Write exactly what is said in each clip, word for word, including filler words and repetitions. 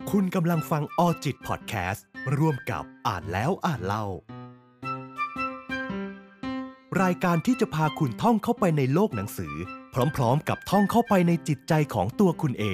คุณกำลังฟังออจิตพอดแคสต์ร่วมกับอ่านแล้วอ่านเล่า รายการที่จะพาคุณท่องเข้าไปในโลกหนังสือพร้อมๆกับท่องเข้าไปในจิตใจของตัวคุณเอง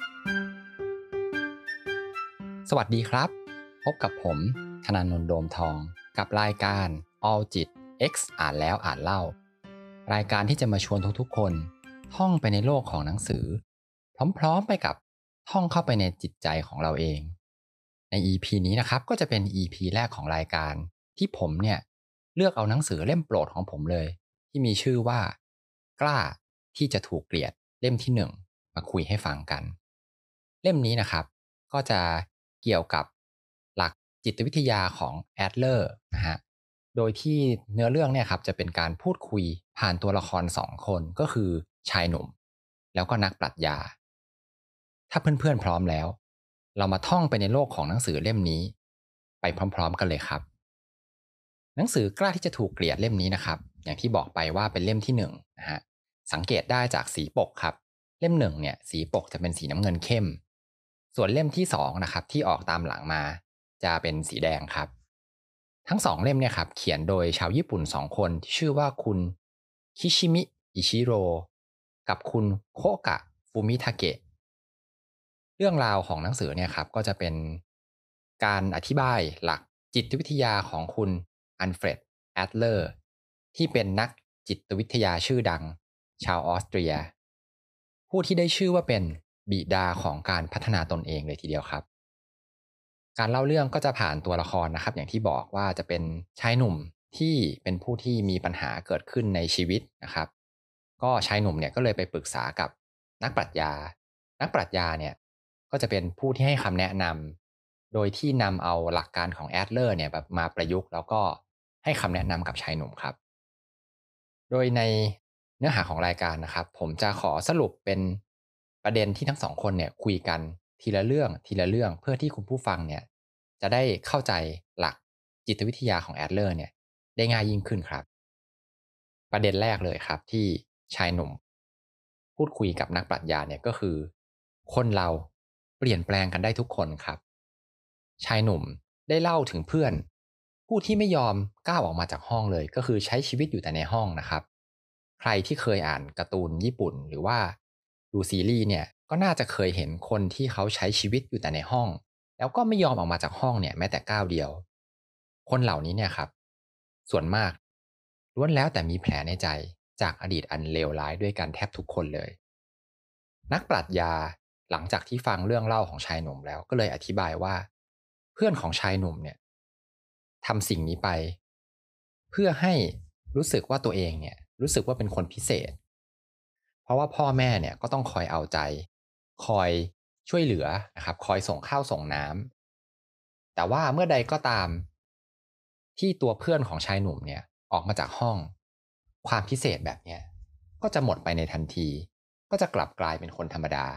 สวัสดีครับพบกับผมธนาโนนโดมทองกับรายการ All จิต X อ่านแล้วอ่านเล่ารายการที่จะมาชวนทุกๆคนท่องไปในโลกของหนังสือพร้อมๆไปกับท่องเข้าไปในจิตใจของเราเองใน อี พี นี้นะครับก็จะเป็น อี พี แรกของรายการที่ผมเนี่ยเลือกเอาหนังสือเล่มโปรดของผมเลยที่มีชื่อว่ากล้าที่จะถูกเกลียดเล่มที่หนึ่งมาคุยให้ฟังกันเล่มนี้นะครับก็จะเกี่ยวกับหลักจิตวิทยาของแอดเลอร์นะฮะโดยที่เนื้อเรื่องเนี่ยครับจะเป็นการพูดคุยผ่านตัวละครสองคนก็คือชายหนุ่มแล้วก็นักปรัชญาถ้าเพื่อนๆพร้อมแล้วเรามาท่องไปในโลกของหนังสือเล่มนี้ไปพร้อมๆกันเลยครับหนังสือกล้าที่จะถูกเกลียดเล่มนี้นะครับอย่างที่บอกไปว่าเป็นเล่มที่หนึ่งนะฮะสังเกตได้จากสีปกครับเล่มหนึ่งเนี่ยสีปกจะเป็นสีน้ำเงินเข้มส่วนเล่มที่สองนะครับที่ออกตามหลังมาจะเป็นสีแดงครับทั้งสองเล่มเนี่ยครับเขียนโดยชาวญี่ปุ่นสองคนที่ชื่อว่าคุณคิชิมิอิชิโร่กับคุณโคกะฟูมิทาเกะเรื่องราวของหนังสือเนี่ยครับก็จะเป็นการอธิบายหลักจิตวิทยาของคุณอัลเฟรดแอดเลอร์ที่เป็นนักจิตวิทยาชื่อดังชาวออสเตรียผู้ที่ได้ชื่อว่าเป็นบิดาของการพัฒนาตนเองเลยทีเดียวครับการเล่าเรื่องก็จะผ่านตัวละครนะครับอย่างที่บอกว่าจะเป็นชายหนุ่มที่เป็นผู้ที่มีปัญหาเกิดขึ้นในชีวิตนะครับก็ชายหนุ่มเนี่ยก็เลยไปปรึกษากับนักปรัชญานักปรัชญาเนี่ยก็จะเป็นผู้ที่ให้คำแนะนำโดยที่นำเอาหลักการของแอดเลอร์เนี่ยแบบมาประยุกต์แล้วก็ให้คำแนะนำกับชายหนุ่มครับโดยในเนื้อหาของรายการนะครับผมจะขอสรุปเป็นประเด็นที่ทั้งสองคนเนี่ยคุยกันทีละเรื่องทีละเรื่องเพื่อที่คุณผู้ฟังเนี่ยจะได้เข้าใจหลักจิตวิทยาของแอดเลอร์เนี่ยได้ง่ายยิ่งขึ้นครับประเด็นแรกเลยครับที่ชายหนุ่มพูดคุยกับนักปรัชญาเนี่ยก็คือคนเราเปลี่ยนแปลงกันได้ทุกคนครับชายหนุ่มได้เล่าถึงเพื่อนผู้ที่ไม่ยอมก้าวออกมาจากห้องเลยก็คือใช้ชีวิตอยู่แต่ในห้องนะครับใครที่เคยอ่านการ์ตูนญี่ปุ่นหรือว่าดูซีรีส์เนี่ยก็น่าจะเคยเห็นคนที่เขาใช้ชีวิตอยู่แต่ในห้องแล้วก็ไม่ยอมออกมาจากห้องเนี่ยแม้แต่ก้าวเดียวคนเหล่านี้เนี่ยครับส่วนมากล้วนแล้วแต่มีแผลในใจจากอดีตอันเลวร้ายด้วยกันแทบทุกคนเลยนักปรัชญาหลังจากที่ฟังเรื่องเล่าของชายหนุ่มแล้วก็เลยอธิบายว่าเพื่อนของชายหนุ่มเนี่ยทำสิ่งนี้ไปเพื่อให้รู้สึกว่าตัวเองเนี่ยรู้สึกว่าเป็นคนพิเศษเพราะว่าพ่อแม่เนี่ยก็ต้องคอยเอาใจคอยช่วยเหลือนะครับคอยส่งข้าวส่งน้ำแต่ว่าเมื่อใดก็ตามที่ตัวเพื่อนของชายหนุ่มเนี่ยออกมาจากห้องความพิเศษแบบเนี้ยก็จะหมดไปในทันทีก็จะกลับกลายเป็นคนธรรมดา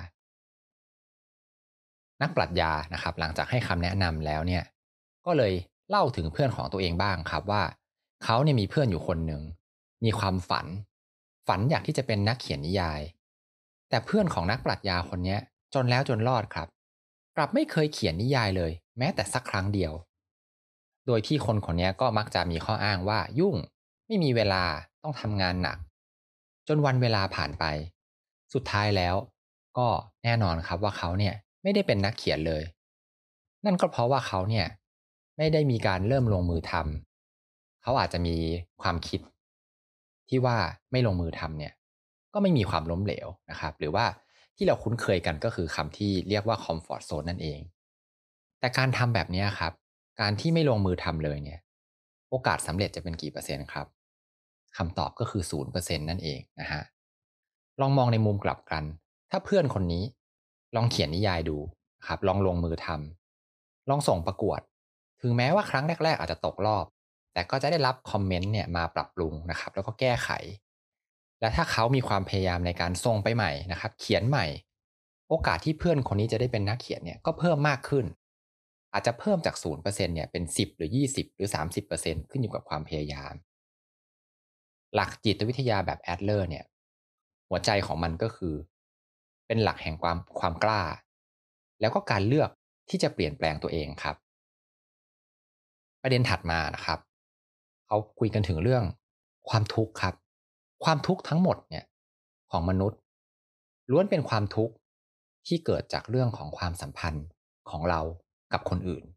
นักปรัชญานะครับหลังจากให้คำแนะนำแล้วเนี่ยก็เลยเล่าถึงเพื่อนของตัวเองบ้างครับว่าเขาเนี่ยมีเพื่อนอยู่คนหนึ่งมีความฝันฝันอยากที่จะเป็นนักเขียนนิยายแต่เพื่อนของนักปรัชญาคนนี้จนแล้วจนรอดครับกลับไม่เคยเขียนนิยายเลยแม้แต่สักครั้งเดียวโดยที่คนคนนี้ก็มักจะมีข้ออ้างว่ายุ่งไม่มีเวลาต้องทำงานหนักจนวันเวลาผ่านไปสุดท้ายแล้วก็แน่นอนครับว่าเขาเนี่ยไม่ได้เป็นนักเขียนเลยนั่นก็เพราะว่าเขาเนี่ยไม่ได้มีการเริ่มลงมือทำเขาอาจจะมีความคิดที่ว่าไม่ลงมือทำเนี่ยก็ไม่มีความล้มเหลวนะครับหรือว่าที่เราคุ้นเคยกันก็คือคำที่เรียกว่า comfort zone นั่นเองแต่การทำแบบนี้ครับการที่ไม่ลงมือทำเลยเนี่ยโอกาสสำเร็จจะเป็นกี่เปอร์เซ็นต์ครับคำตอบก็คือศูนย์เปอร์เซ็นต์นั่นเองนะฮะลองมองในมุมกลับกันถ้าเพื่อนคนนี้ลองเขียนนิยายดูครับลองลงมือทำลองส่งประกวดถึงแม้ว่าครั้งแรกๆอาจจะตกรอบแต่ก็จะได้รับคอมเมนต์เนี่ยมาปรับปรุงนะครับแล้วก็แก้ไขและถ้าเขามีความพยายามในการส่งไปใหม่นะครับเขียนใหม่โอกาสที่เพื่อนคนนี้จะได้เป็นนักเขียนเนี่ยก็เพิ่มมากขึ้นอาจจะเพิ่มจากศูนย์เปอร์เซ็นต์เนี่ยเป็นสิบหรือยี่สิบหรือสามสิบเปอร์เซ็นต์ขึ้นอยู่กับความพยายามหลักจิตวิทยาแบบแอดเลอร์เนี่ยหัวใจของมันก็คือเป็นหลักแห่งความความกล้าแล้วก็การเลือกที่จะเปลี่ยนแปลงตัวเองครับประเด็นถัดมานะครับเขาคุยกันถึงเรื่องความทุกข์ครับความทุกข์ทั้งหมดเนี่ยของมนุษย์ล้วนเป็นความทุกข์ที่เกิดจากเรื่องของความสัมพันธ์ของเรากับคนอื่น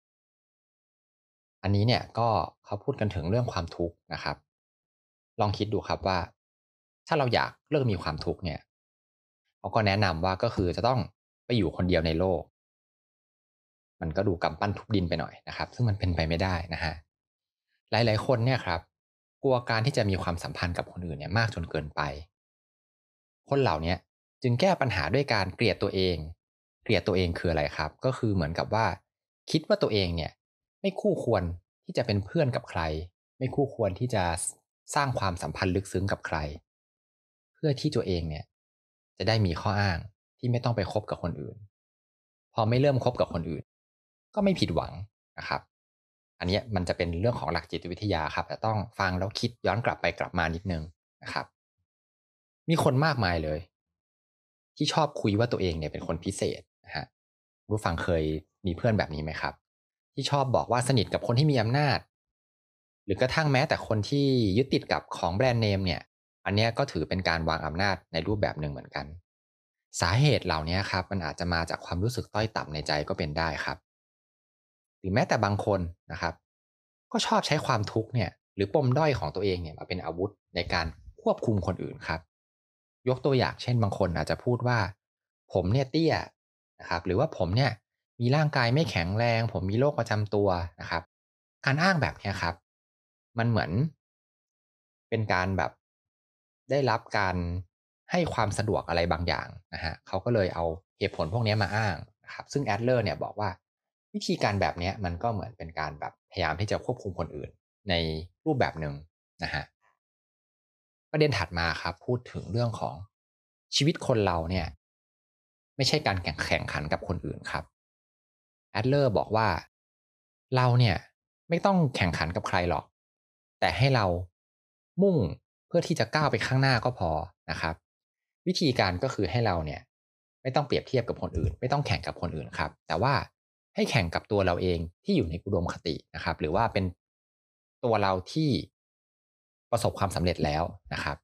อันนี้เนี่ยก็เขาพูดกันถึงเรื่องความทุกข์นะครับลองคิดดูครับว่าถ้าเราอยากเลิกมีความทุกข์เนี่ยเขาก็แนะนำว่าก็คือจะต้องไปอยู่คนเดียวในโลกมันก็ดูกำปั้นทุบดินไปหน่อยนะครับซึ่งมันเป็นไปไม่ได้นะฮะหลายๆคนเนี่ยครับกลัวการที่จะมีความสัมพันธ์กับคนอื่นเนี่ยมากจนเกินไปคนเหล่านี้จึงแก้ปัญหาด้วยการเกลียดตัวเองเกลียดตัวเองคืออะไรครับก็คือเหมือนกับว่าคิดว่าตัวเองเนี่ยไม่คู่ควรที่จะเป็นเพื่อนกับใครไม่คู่ควรที่จะสร้างความสัมพันธ์ลึกซึ้งกับใครเพื่อที่ตัวเองเนี่ยจะได้มีข้ออ้างที่ไม่ต้องไปคบกับคนอื่นพอไม่เริ่มคบกับคนอื่นก็ไม่ผิดหวังนะครับอันนี้มันจะเป็นเรื่องของหลักจิตวิทยาครับแต่ต้องฟังแล้วคิดย้อนกลับไปกลับมานิดนึงนะครับมีคนมากมายเลยที่ชอบคุยว่าตัวเองเนี่ยเป็นคนพิเศษนะฮะรู้ฟังเคยมีเพื่อนแบบนี้ไหมครับที่ชอบบอกว่าสนิทกับคนที่มีอำนาจหรือกระทั่งแม้แต่คนที่ยึดติดกับของแบรนด์เนมเนี่ยอันเนี้ยก็ถือเป็นการวางอำนาจในรูปแบบหนึ่งเหมือนกันสาเหตุเหล่านี้ครับมันอาจจะมาจากความรู้สึกต้อยต่ำในใจก็เป็นได้ครับหรือแม้แต่บางคนนะครับก็ชอบใช้ความทุกข์เนี่ยหรือปมด้อยของตัวเองเนี่ยมาเป็นอาวุธในการควบคุมคนอื่นครับยกตัวอย่างเช่นบางคนอาจจะพูดว่าผมเนี่ยเตี้ยนะครับหรือว่าผมเนี่ยมีร่างกายไม่แข็งแรงผมมีโรคประจำตัวนะครับการอ้างแบบนี้ครับมันเหมือนเป็นการแบบได้รับการให้ความสะดวกอะไรบางอย่างนะฮะเขาก็เลยเอาเหตุผลพวกนี้มาอ้างนะครับซึ่งแอดเลอร์เนี่ยบอกว่าวิธีการแบบนี้มันก็เหมือนเป็นการแบบพยายามที่จะควบคุมคนอื่นในรูปแบบหนึ่งนะฮะประเด็นถัดมาครับพูดถึงเรื่องของชีวิตคนเราเนี่ยไม่ใช่การแข่งแข่งขันกับคนอื่นครับแอดเลอร์บอกว่าเราเนี่ยไม่ต้องแข่งขันกับใครหรอกแต่ให้เรามุ่งเพื่อที่จะก้าวไปข้างหน้าก็พอนะครับวิธีการก็คือให้เราเนี่ยไม่ต้องเปรียบเทียบกับคนอื่นไม่ต้องแข่งกับคนอื่นครับแต่ว่าให้แข่งกับตัวเราเองที่อยู่ในอุดมคตินะครับหรือว่าเป็นตัวเราที่ประสบความสำเร็จแล้วนะครับ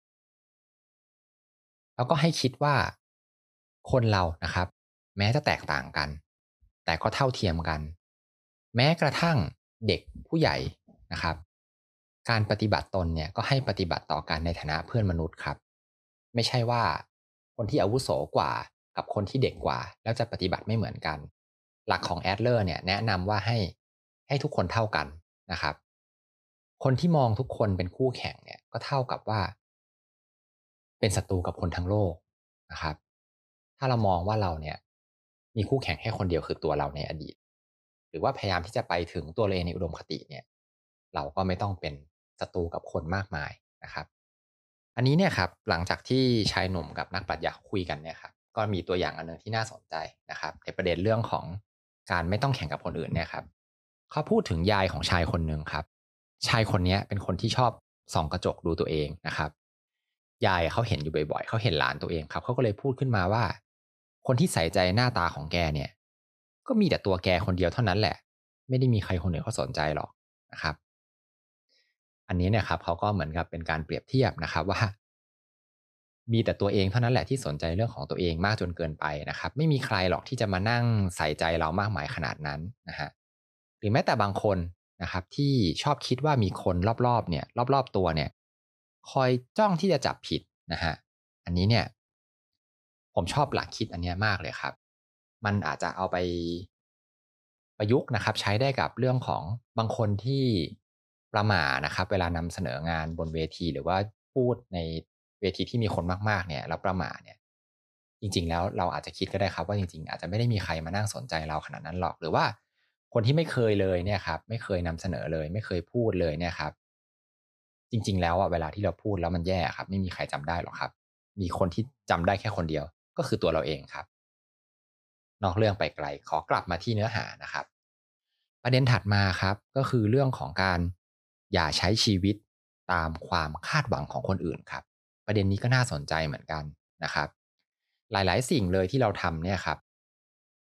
แล้วก็ให้คิดว่าคนเรานะครับแม้จะแตกต่างกันแต่ก็เท่าเทียมกันแม้กระทั่งเด็กผู้ใหญ่นะครับการปฏิบัติตนเนี่ยก็ให้ปฏิบัติต่อกันในฐานะเพื่อนมนุษย์ครับไม่ใช่ว่าคนที่อาวุโสกว่ากับคนที่เด็กกว่าแล้วจะปฏิบัติไม่เหมือนกันหลักของแอดเลอร์เนี่ยแนะนำว่าให้ให้ทุกคนเท่ากันนะครับคนที่มองทุกคนเป็นคู่แข่งเนี่ยก็เท่ากับว่าเป็นศัตรูกับคนทั้งโลกนะครับถ้าเรามองว่าเราเนี่ยมีคู่แข่งแค่คนเดียวคือตัวเราในอดีตหรือว่าพยายามที่จะไปถึงตัวเราเองในอุดมคติเนี่ยเราก็ไม่ต้องเป็นศัตรูกับคนมากมายนะครับอันนี้เนี่ยครับหลังจากที่ชายหนุ่มกับนักปรัชญาคุยกันเนี่ยครับก็มีตัวอย่างอันหนึ่งที่น่าสนใจนะครับในประเด็นเรื่องของการไม่ต้องแข่งกับคนอื่นเนี่ยครับเขาพูดถึงยายของชายคนหนึ่งครับชายคนนี้เป็นคนที่ชอบส่องกระจกดูตัวเองนะครับยายเขาเห็นอยู่บ่อยๆเขาเห็นหลานตัวเองครับเขาก็เลยพูดขึ้นมาว่าคนที่ใส่ใจหน้าตาของแกเนี่ยก็มีแต่ตัวแกคนเดียวเท่านั้นแหละไม่ได้มีใครคนอื่นเขาสนใจหรอกนะครับ อันนี้เนี่ยครับเขาก็เหมือนกับเป็นการเปรียบเทียบนะครับว่ามีแต่ตัวเองเท่านั้นแหละที่สนใจเรื่องของตัวเองมากจนเกินไปนะครับไม่มีใครหรอกที่จะมานั่งใส่ใจเรามากมายขนาดนั้นนะฮะหรือแม้แต่บางคนนะครับที่ชอบคิดว่ามีคนรอบๆเนี่ยรอบๆตัวเนี่ยคอยจ้องที่จะจับผิดนะฮะอันนี้เนี่ยผมชอบหลักคิดอันเนี้ยมากเลยครับมันอาจจะเอาไปประยุกต์นะครับใช้ได้กับเรื่องของบางคนที่ประหม่านะครับเวลานำเสนองานบนเวทีหรือว่าพูดในเวทีที่มีคนมากๆเนี่ยแล้วประหม่าเนี่ยจริงๆแล้วเราอาจจะคิดก็ได้ครับว่าจริงๆอาจจะไม่ได้มีใครมานั่งสนใจเราขนาดนั้นหรอกหรือว่าคนที่ไม่เคยเลยเนี่ยครับไม่เคยนำเสนอเลยไม่เคยพูดเลยเนี่ยครับจริงๆแล้วอะเวลาที่เราพูดแล้วมันแย่ครับไม่มีใครจำได้หรอกครับมีคนที่จำได้แค่คนเดียวก็คือตัวเราเองครับ นอกเรื่องไปไกลขอกลับมาที่เนื้อหานะครับประเด็นถัดมาครับก็คือเรื่องของการอย่าใช้ชีวิตตามความคาดหวังของคนอื่นครับประเด็นนี้ก็น่าสนใจเหมือนกันนะครับหลายๆสิ่งเลยที่เราทำเนี่ยครับ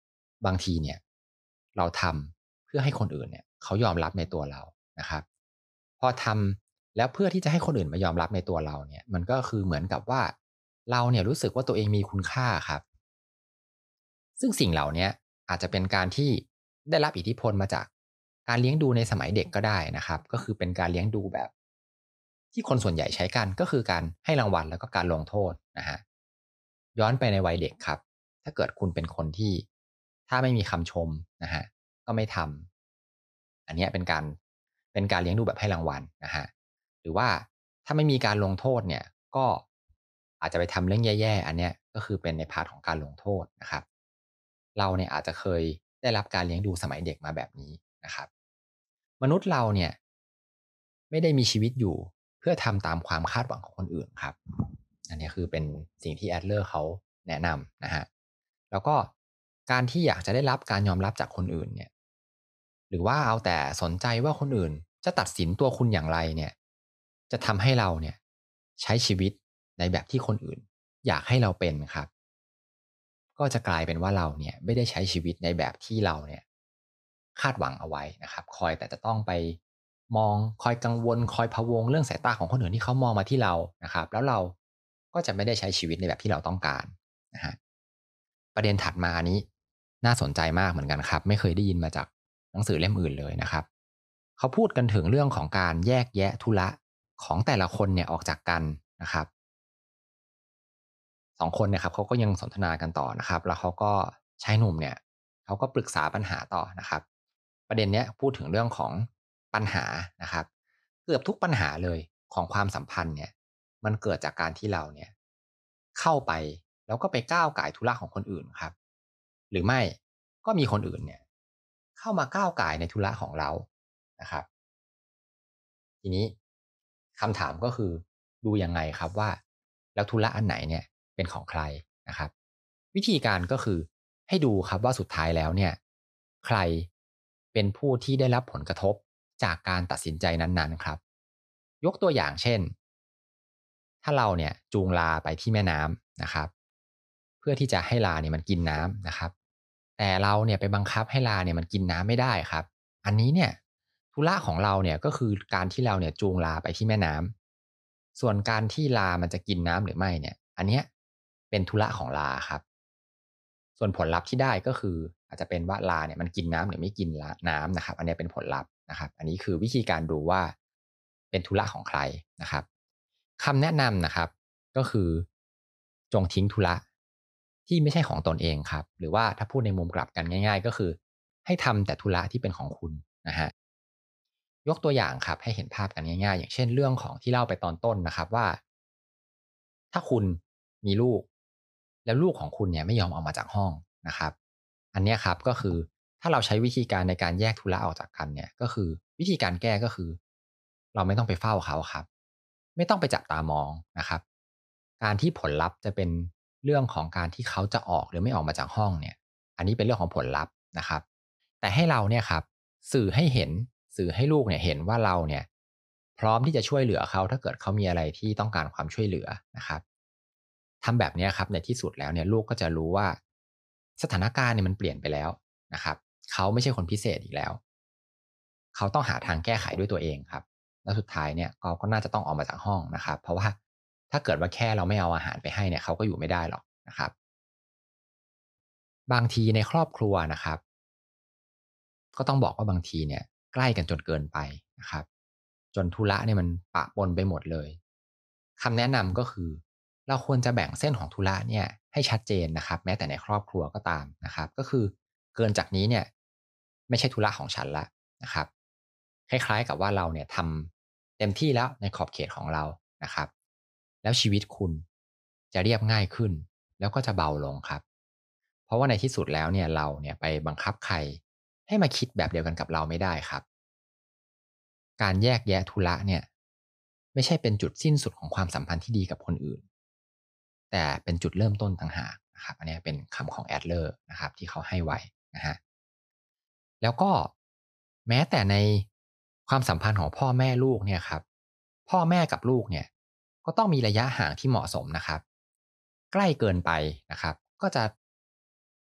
บางทีเนี่ยเราทำเพื่อให้คนอื่นเนี่ยเขายอมรับในตัวเรานะครับพอทำแล้วเพื่อที่จะให้คนอื่นมายอมรับในตัวเราเนี่ยมันก็คือเหมือนกับว่าเราเนี่ยรู้สึกว่าตัวเองมีคุณค่าครับซึ่งสิ่งเหล่าเนี้ยอาจจะเป็นการที่ได้รับอิทธิพลมาจากการเลี้ยงดูในสมัยเด็กก็ได้นะครับก็คือเป็นการเลี้ยงดูแบบที่คนส่วนใหญ่ใช้กันก็คือการให้รางวัลแล้วก็การลงโทษนะฮะย้อนไปในวัยเด็กครับ ถ้าเกิดคุณเป็นคนที่ถ้าไม่มีคำชมนะฮะก็ไม่ทำอันเนี้ยเป็นการเป็นการเลี้ยงดูแบบให้รางวัลนะฮะหรือว่าถ้าไม่มีการลงโทษเนี่ยก็อาจจะไปทำเรื่องแย่ๆอันเนี้ยก็คือเป็นในพาร์ทของการลงโทษนะครับเราเนี่ยอาจจะเคยได้รับการเลี้ยงดูสมัยเด็กมาแบบนี้นะครับมนุษย์เราเนี่ยไม่ได้มีชีวิตอยู่เพื่อทำตามความคาดหวังของคนอื่นครับอันนี้คือเป็นสิ่งที่แอดเลอร์เขาแนะนำนะฮะ แล้วก็การที่อยากจะได้รับการยอมรับจากคนอื่นเนี่ยหรือว่าเอาแต่สนใจว่าคนอื่นจะตัดสินตัวคุณอย่างไรเนี่ยจะทำให้เราเนี่ยใช้ชีวิตในแบบที่คนอื่นอยากให้เราเป็นครับก็จะกลายเป็นว่าเราเนี่ยไม่ได้ใช้ชีวิตในแบบที่เราเนี่ยคาดหวังเอาไว้นะครับคอยแต่จะต้องไปมองคอยกังวลคอยพะวงเรื่องสายตาของคนอื่นที่เขามองมาที่เรานะครับแล้วเราก็จะไม่ได้ใช้ชีวิตในแบบที่เราต้องการนะฮะ ประเด็นถัดมาอันนี้น่าสนใจมากเหมือนกันครับไม่เคยได้ยินมาจากหนังสือเล่มอื่นเลยนะครับเขาพูดกันถึงเรื่องของการแยกแยะธุระของแต่ละคนเนี่ยออกจากกันนะครับสองคนเนี่ยครับเขาก็ยังสนทนากันต่อนะครับแล้วเขาก็ชายหนุ่มเนี่ยเขาก็ปรึกษาปัญหาต่อนะครับประเด็นเนี้ยพูดถึงเรื่องของปัญหานะครับเกือบทุกปัญหาเลยของความสัมพันธ์เนี่ยมันเกิดจากการที่เราเนี่ยเข้าไปแล้วก็ไปก้าวก่ายธุระของคนอื่นครับ หรือไม่ก็มีคนอื่นเนี่ยเข้ามาก้าวก่ายในธุระของเรานะครับทีนี้คำถามก็คือดูยังไงครับว่าแล้วธุระอันไหนเนี่ยเป็นของใครนะครับวิธีการก็คือให้ดูครับว่าสุดท้ายแล้วเนี่ยใครเป็นผู้ที่ได้รับผลกระทบจากการตัดสินใจนั้นๆครับยกตัวอย่างเช่นถ้าเราเนี่ยจูงลาไปที่แม่น้ำนะครับเพื่อที่จะให้ลาเนี่ยมันกินน้ำนะครับ แต่เราเนี่ยไปบังคับให้ลาเนี่ยมันกินน้ำไม่ได้ครับอันนี้เนี่ยธุระของเราเนี่ยก็คือการที่เราเนี่ยจูงลาไปที่แม่น้ำส่วนการที่ลามันจะกินน้ำหรือไม่เนี่ยอันเนี้ยเป็นธุระของลาครับส่วนผลลัพธ์ที่ได้ก็คืออาจจะเป็นว่าลาเนี่ยมันกินน้ำหรือไม่กินละน้ำนะครับอันเนี้ยเป็นผลลัพธ์นะครับอันนี้คือวิธีการดูว่าเป็นธุระของใครนะครับคำแนะนำนะครับก็คือจงทิ้งธุระ ที่ไม่ใช่ของตนเองครับหรือว่าถ้าพูดในมุมกลับกันง่ายๆก็คือให้ทำแต่ธุระที่เป็นของคุณนะฮะยกตัวอย่างครับให้เห็นภาพกันง่ายๆอย่างเช่นเรื่องของที่เล่าไปตอนต้นนะครับว่าถ้าคุณมีลูกแล้วลูกของคุณเนี่ยไม่ยอมออกมาจากห้องนะครับอันเนี้ยครับก็คือถ้าเราใช้วิธีการในการแยกธุระออกจากกันเนี่ยก็คือวิธีการแก้ก็คือเราไม่ต้องไปเฝ้าเขาครับไม่ต้องไปจับตามองนะครับ การที่ผลลัพธ์จะเป็นเรื่องของการที่เขาจะออกหรือไม่ออกมาจากห้องเนี่ยอันนี้เป็นเรื่องของผลลัพธ์นะครับแต่ให้เราเนี่ยครับสื่อให้เห็นสื่อให้ลูกเนี่ยเห็นว่าเราเนี่ยพร้อมที่จะช่วยเหลือเขาถ้าเกิดเขามีอะไรที่ต้องการความช่วยเหลือนะครับทำแบบเนี้ยครับในที่สุดแล้วเนี่ยลูกก็จะรู้ว่าสถานการณ์เนี่ยมันเปลี่ยนไปแล้วนะครับเขาไม่ใช่คนพิเศษอีกแล้วเขาต้องหาทางแก้ไขด้วยตัวเองครับ แล้วสุดท้ายเนี่ยเขาก็น่าจะต้องออกมาจากห้องนะครับเพราะว่าถ้าเกิดว่าแค่เราไม่เอาอาหารไปให้เนี่ยเขาก็อยู่ไม่ได้หรอกนะครับบางทีในครอบครัวนะครับก็ต้องบอกว่าบางทีเนี่ยใกล้กันจนเกินไปนะครับจนธุระเนี่ยมันปะปนไปหมดเลยคำแนะนำก็คือเราควรจะแบ่งเส้นของธุระเนี่ยให้ชัดเจนนะครับแม้แต่ในครอบครัวก็ตามนะครับก็คือเกินจากนี้เนี่ยไม่ใช่ธุระของฉันละนะครับคล้ายๆกับว่าเราเนี่ยทำเต็มที่แล้วในขอบเขตของเรานะครับแล้วชีวิตคุณจะเรียบง่ายขึ้นแล้วก็จะเบาลงครับเพราะว่าในที่สุดแล้วเนี่ยเราเนี่ยไปบังคับใคร ให้มาคิดแบบเดียวกันกับเราไม่ได้ครับการแยกแยะธุระเนี่ยไม่ใช่เป็นจุดสิ้นสุดของความสัมพันธ์ที่ดีกับคนอื่นแต่เป็นจุดเริ่มต้นต่างหากนะครับอันนี้เป็นคำของแอดเลอร์นะครับที่เขาให้ไว้นะฮะแล้วก็แม้แต่ในความสัมพันธ์ของพ่อแม่ลูกเนี่ยครับพ่อแม่กับลูกเนี่ยก็ต้องมีระยะห่างที่เหมาะสมนะครับใกล้เกินไปนะครับก็จะ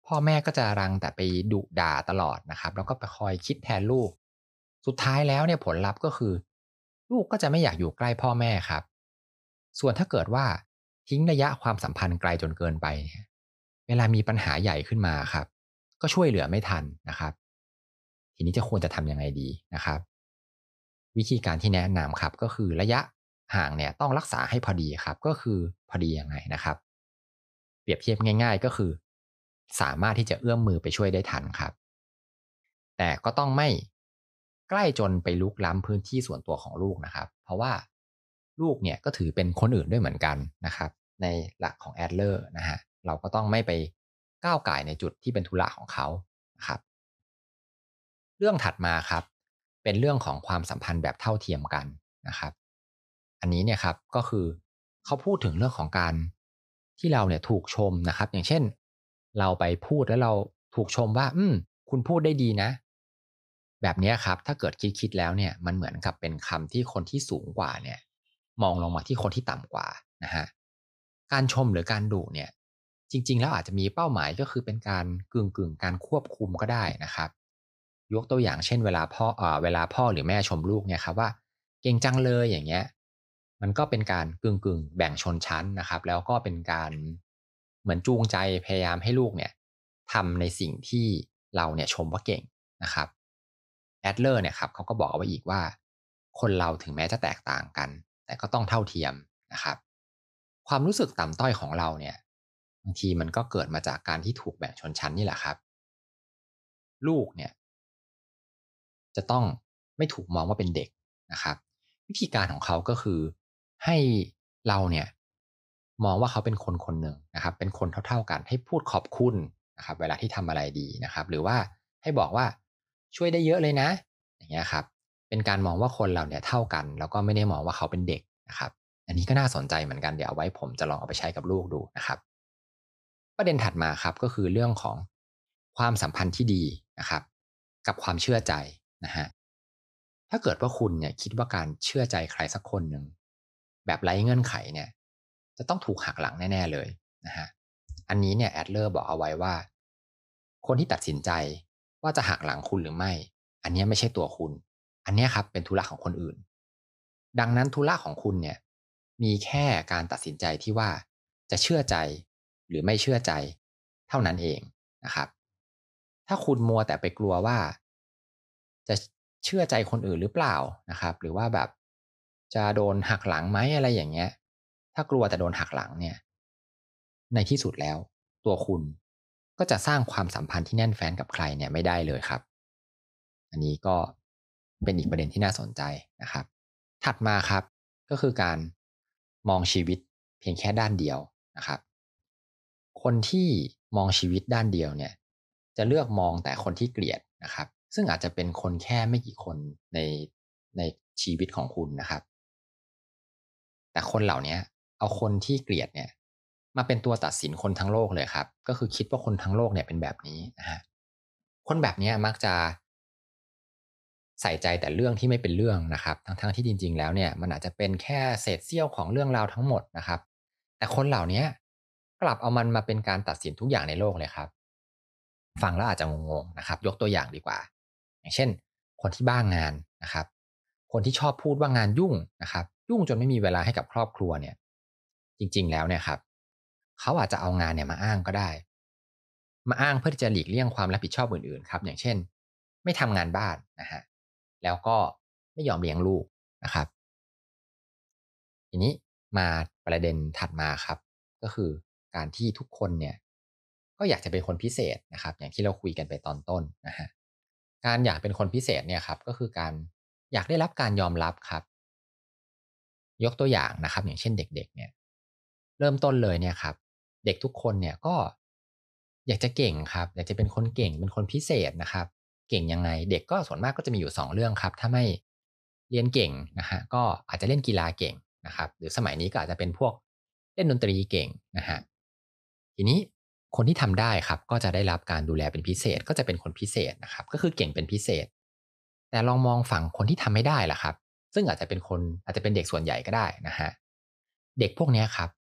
พ่อแม่ก็จะรังแต่ไปดุด่าตลอดนะครับแล้วก็ไปคอยคิดแทนลูกสุดท้ายแล้วเนี่ยผลลัพธ์ก็คือลูกก็จะไม่อยากอยู่ใกล้พ่อแม่ครับส่วนถ้าเกิดว่าทิ้งระยะความสัมพันธ์ไกลจนเกินไปเนี่ยเวลามีปัญหาใหญ่ขึ้นมาครับก็ช่วยเหลือไม่ทันนะครับทีนี้จะควรจะทำยังไงดีนะครับวิธีการที่แนะนำครับก็คือระยะห่างเนี่ยต้องรักษาให้พอดีครับก็คือพอดียังไงนะครับ เปรียบเทียบง่ายๆก็คือสามารถที่จะเอื้อมมือไปช่วยได้ทันครับแต่ก็ต้องไม่ใกล้จนไปลุกล้ำพื้นที่ส่วนตัวของลูกนะครับเพราะว่าลูกเนี่ยก็ถือเป็นคนอื่นด้วยเหมือนกันนะครับในหลักของ Adler นะฮะเราก็ต้องไม่ไปก้าวก่ายในจุดที่เป็นธุระของเขานะครับเรื่องถัดมาครับเป็นเรื่องของความสัมพันธ์แบบเท่าเทียมกันนะครับ อันนี้เนี่ยครับก็คือเขาพูดถึงเรื่องของการที่เราเนี่ยถูกชมนะครับอย่างเช่นเราไปพูดแล้วเราถูกชมว่าอืมคุณพูดได้ดีนะแบบเนี้ยครับถ้าเกิดคิดๆแล้วเนี่ยมันเหมือนกับเป็นคำที่คนที่สูงกว่าเนี่ยมองลงมาที่คนที่ต่ำกว่านะฮะการชมหรือการดุเนี่ยจริงๆแล้วอาจจะมีเป้าหมายก็คือเป็นการกึ่งๆการควบคุมก็ได้นะครับยกตัวอย่างเช่นเวลาพ่อเอ่อเวลาพ่อหรือแม่ชมลูกเนี่ยครับว่าเก่งจังเลยอย่างเงี้ย มันก็เป็นการกึ่งๆแบ่งชนชั้นนะครับแล้วก็เป็นการเหมือนจูงใจพยายามให้ลูกเนี่ยทำในสิ่งที่เราเนี่ยชมว่าเก่งนะครับแอดเลอร์เนี่ยครับเขาก็บอกเอาไว้อีกว่าคนเราถึงแม้จะแตกต่างกันแต่ก็ต้องเท่าเทียมนะครับความรู้สึกต่ำต้อยของเราเนี่ยบางทีมันก็เกิดมาจากการที่ถูกแบ่งชนชั้นนี่แหละครับลูกเนี่ย จะต้องไม่ถูกมองว่าเป็นเด็กนะครับวิธีการของเขาก็คือให้เราเนี่ยมองว่าเขาเป็นคนคนหนึ่งนะครับเป็นคนเท่าๆกันให้พูดขอบคุณนะครับเวลาที่ทำอะไรดีนะครับหรือว่าให้บอกว่าช่วยได้เยอะเลยนะอย่างเงี้ยครับเป็นการมองว่าคนเราเนี่ยเท่ากันแล้วก็ไม่ได้มองว่าเขาเป็นเด็กนะครับอันนี้ก็น่าสนใจเหมือนกันเดี๋ยวเอาไว้ผมจะลองเอาไปใช้กับลูกดูนะครับประเด็นถัดมาครับก็คือเรื่องของความสัมพันธ์ที่ดีนะครับกับความเชื่อใจนะฮะ ถ้าเกิดว่าคุณเนี่ยคิดว่าการเชื่อใจใครสักคนหนึ่งแบบไร้เงื่อนไขเนี่ยจะต้องถูกหักหลังแน่ๆเลยนะฮะอันนี้เนี่ยแอดเลอร์บอกเอาไว้ว่าคนที่ตัดสินใจว่าจะหักหลังคุณหรือไม่อันเนี้ยไม่ใช่ตัวคุณอันเนี้ยครับเป็นธุระของคนอื่นดังนั้นธุระของคุณเนี่ยมีแค่การตัดสินใจที่ว่าจะเชื่อใจหรือไม่เชื่อใจเท่านั้นเองนะครับถ้าคุณมัวแต่ไปกลัวว่าจะ เชื่อใจคนอื่นหรือเปล่านะครับหรือว่าแบบจะโดนหักหลังไหมอะไรอย่างเงี้ยถ้ากลัวแต่โดนหักหลังเนี่ยในที่สุดแล้วตัวคุณก็จะสร้างความสัมพันธ์ที่แน่นแฟ้นกับใครเนี่ยไม่ได้เลยครับอันนี้ก็เป็นอีกประเด็นที่น่าสนใจนะครับถัดมาครับก็คือการมองชีวิตเพียงแค่ด้านเดียวนะครับคนที่มองชีวิตด้านเดียวเนี่ยจะเลือกมองแต่คนที่เกลียดนะครับ ซึ่งอาจจะเป็นคนแค่ไม่กี่คนในในชีวิตของคุณนะครับแต่คนเหล่าเนี้ยเอาคนที่เกลียดเนี่ยมาเป็นตัวตัดสินคนทั้งโลกเลยครับก็คือคิดว่าคนทั้งโลกเนี่ยเป็นแบบนี้นะฮะคนแบบเนี้ยมักจะใส่ใจแต่เรื่องที่ไม่เป็นเรื่องนะครับทั้งๆที่จริงๆแล้วเนี่ยมันอาจจะเป็นแค่เศษเสี้ยวของเรื่องราวทั้งหมดนะครับแต่คนเหล่าเนี้ยกลับเอามันมาเป็นการตัดสินทุกอย่างในโลกเลยครับฟังแล้วอาจจะงงๆนะครับยกตัวอย่างดีกว่า อย่างเช่นคนที่บ้างานนะครับคนที่ชอบพูดว่างานยุ่งนะครับยุ่งจนไม่มีเวลาให้กับครอบครัวเนี่ยจริงๆแล้วเนี่ยครับเขาอาจจะเอางานเนี่ยมาอ้างก็ได้มาอ้างเพื่อที่จะหลีกเลี่ยงความรับผิดชอบอื่นๆครับอย่างเช่นไม่ทำงานบ้านนะฮะแล้วก็ไม่ยอมเลี้ยงลูกนะครับทีนี้มาประเด็นถัดมาครับก็คือการที่ทุกคนเนี่ยก็อยากจะเป็นคนพิเศษนะครับอย่างที่เราคุยกันไปตอนต้นนะฮะ การอยากเป็นคนพิเศษเนี่ยครับก็คือการอยากได้รับการยอมรับครับยกตัวอย่างนะครับอย่างเช่นเด็กๆเนี่ยเริ่มต้นเลยเนี่ยครับเด็กทุกคนเนี่ยก็อยากจะเก่งครับอยากจะเป็นคนเก่งเป็นคนพิเศษนะครับเก่งยังไงเด็กก็ส่วนมากก็จะมีอยู่สองเรื่องครับถ้าไม่เรียนเก่งนะฮะก็อาจจะเล่นกีฬาเก่งนะครับหรือสมัยนี้ก็อาจจะเป็นพวกเล่นดนตรีเก่งนะฮะทีนี้คนที่ทำได้ครับก็จะได้รับการดูแลเป็นพิเศษก็จะเป็นคนพิเศษนะครับก็คือเก่งเป็นพิเศษ แต่ลองมองฝั่งคนที่ทำไม่ได้ล่ะครับซึ่งอาจจะเป็นคนอาจจะเป็นเด็กส่วนใหญ่ก็ได้นะฮะเด็กพวกเนี้ยครับ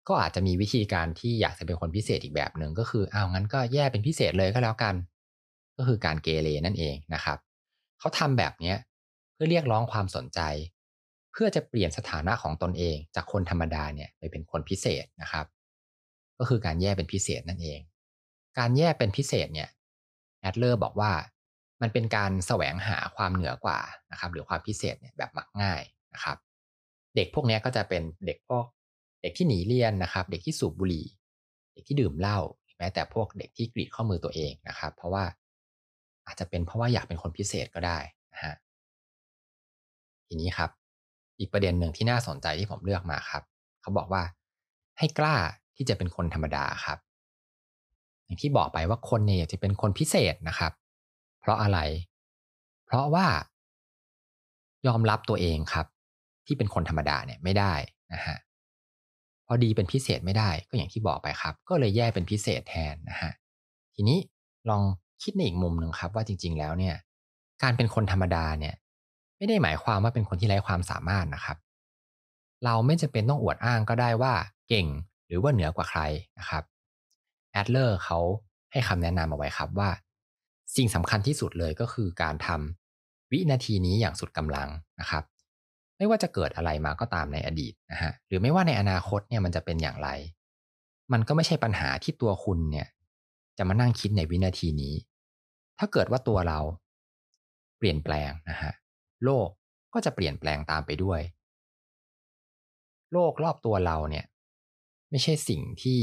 ก็อาจจะมีวิธีการที่อยากจะเป็นคนพิเศษอีกแบบหนึ่งก็คืออ้าวงั้นก็แย่เป็นพิเศษเลยก็แล้วกันก็คือการเกเรนั่นเองนะครับเขาทำแบบนี้เพื่อเรียกร้องความสนใจเพื่อจะเปลี่ยนสถานะของตนเองจากคนธรรมดาเนี่ยไปเป็นคนพิเศษนะครับก็คือการแย่เป็นพิเศษนั่นเองการแย่เป็นพิเศษเนี่ยแอดเลอร์บอกว่ามันเป็นการแสวงหาความเหนือกว่านะครับหรือความพิเศษเนี่ยแบบมักง่ายนะครับเด็กพวกนี้ก็จะเป็นเด็กพวกเด็กที่หนีเรียนนะครับเด็กที่สูบบุหรี่เด็กที่ดื่มเหล้าแม้แต่พวกเด็กที่กรีดข้อมือตัวเองนะครับเพราะว่าอาจจะเป็นเพราะว่าอยากเป็นคนพิเศษก็ได้นะฮะทีนี้ครับอีกประเด็นหนึ่งที่น่าสนใจที่ผมเลือกมาครับเขาบอกว่าให้กล้าที่จะเป็นคนธรรมดาครับอย่างที่บอกไปว่าคนเนี่ยจะเป็นคนพิเศษนะครับเพราะอะไรเพราะว่ายอมรับตัวเองครับที่เป็นคนธรรมดาเนี่ยไม่ได้นะฮะพอดีเป็นพิเศษไม่ได้ก็อย่างที่บอกไปครับก็เลยแยกเป็นพิเศษแทนนะฮะทีนี้ลองคิดในอีกมุมหนึ่งครับว่าจริงๆแล้วเนี่ยการเป็นคนธรรมดาเนี่ยไม่ได้หมายความว่าเป็นคนที่ไร้ความสามารถนะครับเราไม่จำเป็นต้องอวดอ้างก็ได้ว่าเก่งหรือว่าเหนือกว่าใครนะครับแอดเลอร์เขาให้คำแนะนำเอาไว้ครับว่าสิ่งสำคัญที่สุดเลยก็คือการทำวินาทีนี้อย่างสุดกำลังนะครับไม่ว่าจะเกิดอะไรมาก็ตามในอดีตนะฮะหรือไม่ว่าในอนาคตเนี่ยมันจะเป็นอย่างไรมันก็ไม่ใช่ปัญหาที่ตัวคุณเนี่ยจะมานั่งคิดในวินาทีนี้ถ้าเกิดว่าตัวเราเปลี่ยนแปลงนะฮะโลกก็จะเปลี่ยนแปลงตามไปด้วยโลกรอบตัวเราเนี่ยไม่ใช่สิ่งที่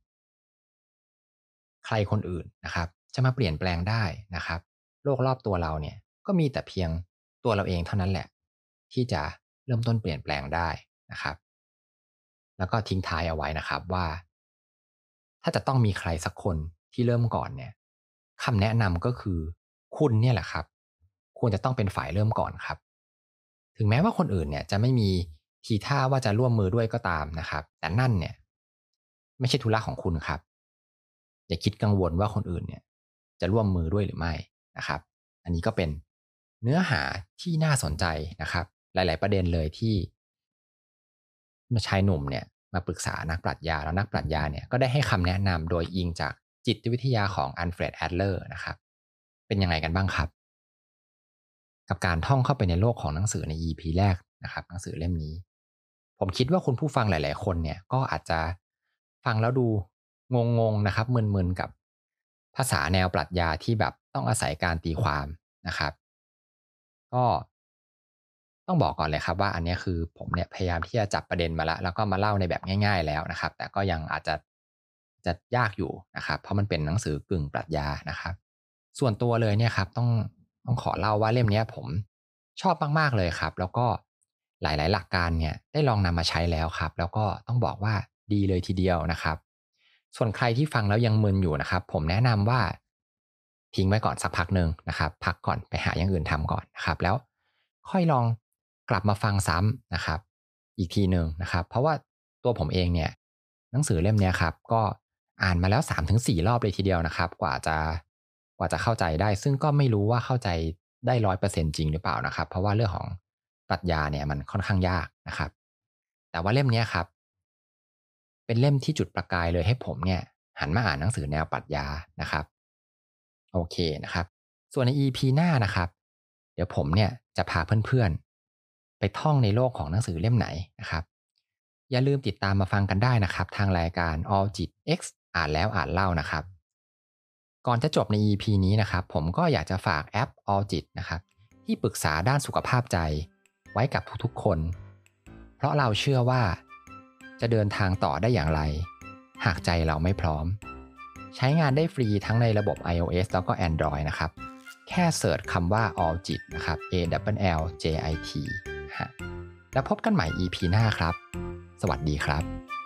ใครคนอื่นนะครับจะมาเปลี่ยนแปลงได้นะครับโลกรอบตัวเราเนี่ยก็มีแต่เพียงตัวเราเองเท่านั้นแหละที่จะเริ่มต้นเปลี่ยนแปลงได้นะครับแล้วก็ทิ้งท้ายเอาไว้นะครับว่าถ้าจะต้องมีใครสักคนที่เริ่มก่อนเนี่ยคำแนะนำก็คือคุณเนี่ยแหละครับควรจะต้องเป็นฝ่ายเริ่มก่อนครับถึงแม้ว่าคนอื่นเนี่ยจะไม่มีทีท่าว่าจะร่วมมือด้วยก็ตามนะครับแต่นั่นเนี่ยไม่ใช่ธุระของคุณครับอย่าคิดกังวลว่าคนอื่นเนี่ยจะร่วมมือด้วยหรือไม่นะครับอันนี้ก็เป็นเนื้อหาที่น่าสนใจนะครับหลายๆประเด็นเลยที่ชายหนุ่มเนี่ยมาปรึกษานักปรัชญาแล้วนักปรัชญาเนี่ยก็ได้ให้คำแนะนำโดยอิงจากจิตวิทยาของอัลเฟรดแอดเลอร์นะครับเป็นยังไงกันบ้างครับกับการท่องเข้าไปในโลกของหนังสือใน อี พี แรกนะครับหนังสือเล่มนี้ผมคิดว่าคุณผู้ฟังหลายๆคนเนี่ยก็อาจจะฟังแล้วดูงงๆนะครับมึนๆกับภาษาแนวปรัชญาที่แบบต้องอาศัยการตีความนะครับก็ต้องบอกก่อนเลยครับว่าอันนี้คือผมเนี่ยพยายามที่จะจับประเด็นมาแล้วแล้วก็มาเล่าในแบบง่ายๆแล้วนะครับแต่ก็ยังอาจจะจะยากอยู่นะครับเพราะมันเป็นหนังสือกึ่งปรัชญานะครับส่วนตัวเลยเนี่ยครับต้องต้องขอเล่าว่าเล่มนี้ผมชอบมากๆเลยครับแล้วก็หลายๆหลักการเนี่ยได้ลองนำมาใช้แล้วครับแล้วก็ต้องบอกว่าดีเลยทีเดียวนะครับส่วนใครที่ฟังแล้วยังมึนอยู่นะครับผมแนะนำว่าทิ้งไว้ก่อนสักพักหนึ่งนะครับพักก่อนไปหาอย่างอื่นทำก่อนนะครับแล้วค่อยลองกลับมาฟังซ้ำนะครับอีกทีหนึ่งนะครับเพราะว่าตัวผมเองเนี่ยหนังสือเล่มนี้ครับก็อ่านมาแล้ว สามถึงสี่ รอบเลยทีเดียวนะครับกว่าจะกว่าจะเข้าใจได้ซึ่งก็ไม่รู้ว่าเข้าใจได้ ร้อยเปอร์เซ็นต์ จริงหรือเปล่านะครับเพราะว่าเรื่องของปรัชญาเนี่ยมันค่อนข้างยากนะครับแต่ว่าเล่มนี้ครับเป็นเล่มที่จุดประกายเลยให้ผมเนี่ยหันมาอ่านหนังสือแนวปรัชญานะครับโอเคนะครับส่วนใน อี พี หน้านะครับเดี๋ยวผมเนี่ยจะพาเพื่อนๆไปท่องในโลกของหนังสือเล่มไหนนะครับอย่าลืมติดตามมาฟังกันได้นะครับทางรายการ All จิต X อ่านแล้วอ่านเล่านะครับก่อนจะจบใน อี พี นี้นะครับผมก็อยากจะฝากแอป All จิตนะครับที่ปรึกษาด้านสุขภาพใจไว้กับทุกๆคนเพราะเราเชื่อว่าจะเดินทางต่อได้อย่างไรหากใจเราไม่พร้อมใช้งานได้ฟรีทั้งในระบบ iOS แล้วก็ Android นะครับแค่เสิร์ชคำว่า All จิตนะครับ A L L J I T ฮะแล้วพบกันใหม่ อี พี หน้าครับสวัสดีครับ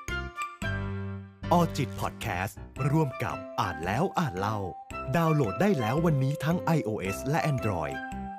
All จิต Podcast ร่วมกับอ่านแล้วอ่านเล่าดาวน์โหลดได้แล้ววันนี้ทั้ง iOS และ Android